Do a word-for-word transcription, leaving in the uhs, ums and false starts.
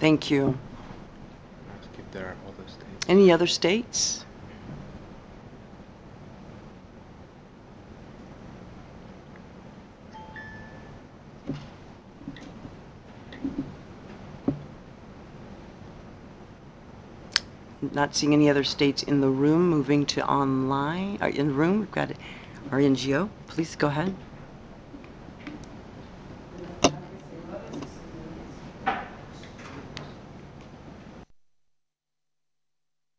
Thank you. Ask if there are other states. Any other states? Not seeing any other states in the room. Moving to online. Are in the room? We've got our N G O. Please go ahead.